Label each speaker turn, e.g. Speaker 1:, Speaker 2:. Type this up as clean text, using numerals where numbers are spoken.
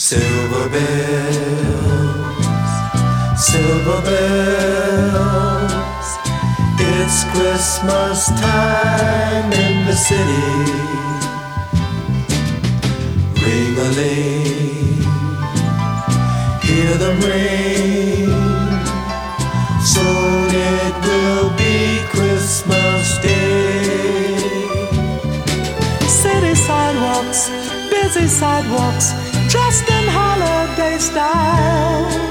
Speaker 1: Silver bells, silver bells, it's Christmas time in the city. Ring-a-ling, hear them ring, soon it will be Christmas Day.
Speaker 2: City sidewalks, busy sidewalks, dressed in holiday style.